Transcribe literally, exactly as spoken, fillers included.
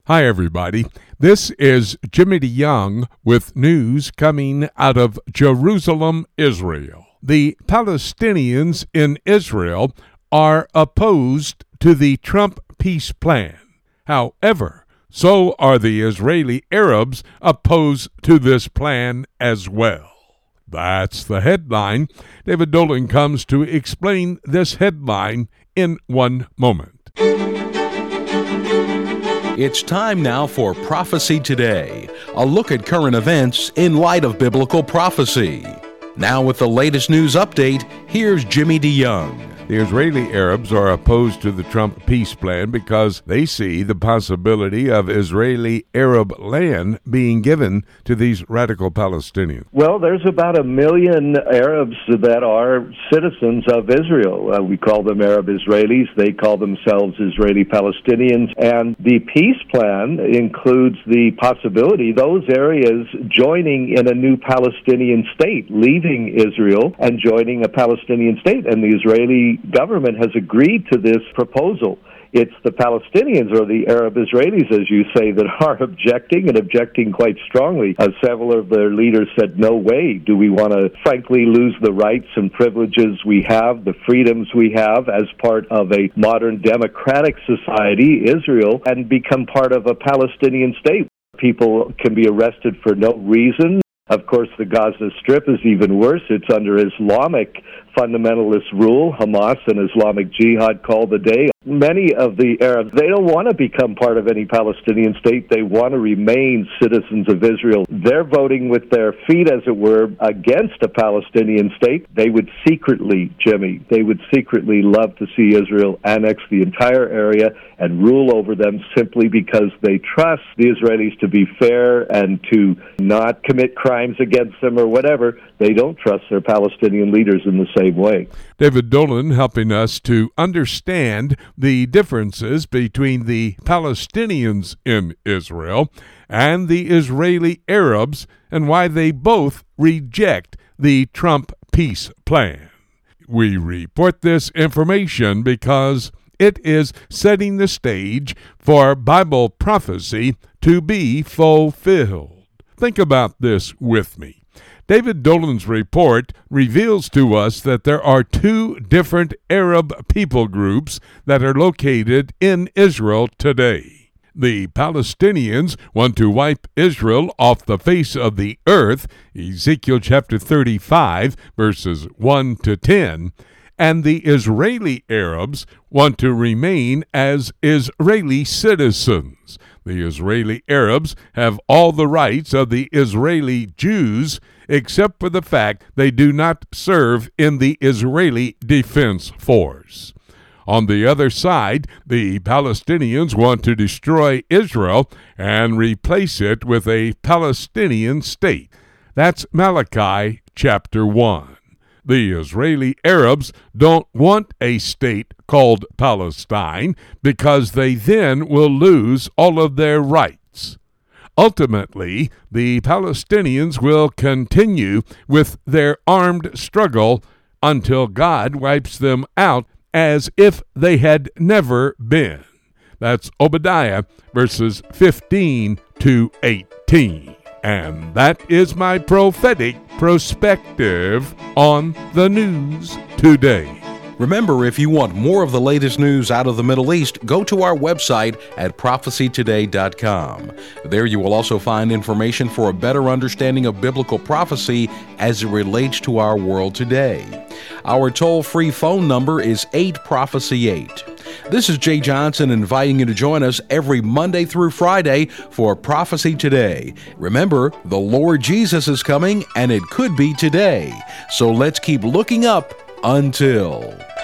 Hi, everybody. This is Jimmy DeYoung with news coming out of Jerusalem, Israel. The Palestinians in Israel are opposed to the Trump peace plan. However, so are the Israeli Arabs opposed to this plan as well. That's the headline. David Dolan comes to explain this headline in one moment. It's time now for Prophecy Today, a look at current events in light of biblical prophecy. Now with the latest news update, here's Jimmy DeYoung. The Israeli Arabs are opposed to the Trump peace plan because they see the possibility of Israeli Arab land being given to these radical Palestinians. Well, there's about a million Arabs that are citizens of Israel. Uh, we call them Arab Israelis. They call themselves Israeli Palestinians. And the peace plan includes the possibility of those areas joining in a new Palestinian state, leaving Israel and joining a Palestinian state. And the Israeli government has agreed to this proposal. It's the Palestinians, or the Arab Israelis, as you say, that are objecting, and objecting quite strongly. Uh, several of their leaders said, no way do we want to, frankly, lose the rights and privileges we have, the freedoms we have as part of a modern democratic society, Israel, and become part of a Palestinian state. People can be arrested for no reason. Of course, the Gaza Strip is even worse. It's under Islamic fundamentalist rule. Hamas and Islamic Jihad call the day. Many of the Arabs, they don't want to become part of any Palestinian state. They want to remain citizens of Israel. They're voting with their feet, as it were, against a Palestinian state. They would secretly, Jimmy, they would secretly love to see Israel annex the entire area and rule over them simply because they trust the Israelis to be fair and to not commit crimes against them or whatever. They don't trust their Palestinian leaders in the same way. David Dolan helping us to understand the differences between the Palestinians in Israel and the Israeli Arabs and why they both reject the Trump peace plan. We report this information because it is setting the stage for Bible prophecy to be fulfilled. Think about this with me. David Dolan's report reveals to us that there are two different Arab people groups that are located in Israel today. The Palestinians want to wipe Israel off the face of the earth, Ezekiel chapter thirty-five, verses one to ten, and the Israeli Arabs want to remain as Israeli citizens. The Israeli Arabs have all the rights of the Israeli Jews, except for the fact they do not serve in the Israeli Defense Force. On the other side, the Palestinians want to destroy Israel and replace it with a Palestinian state. That's Malachi chapter one. The Israeli Arabs don't want a state called Palestine because they then will lose all of their rights. Ultimately, the Palestinians will continue with their armed struggle until God wipes them out as if they had never been. That's Obadiah verses fifteen to eighteen. And that is my prophetic perspective on the news today. Remember, if you want more of the latest news out of the Middle East, go to our website at prophecy today dot com. There you will also find information for a better understanding of biblical prophecy as it relates to our world today. Our toll-free phone number is eight prophecy eight. This is Jay Johnson inviting you to join us every Monday through Friday for Prophecy Today. Remember, the Lord Jesus is coming, and it could be today. So let's keep looking up until...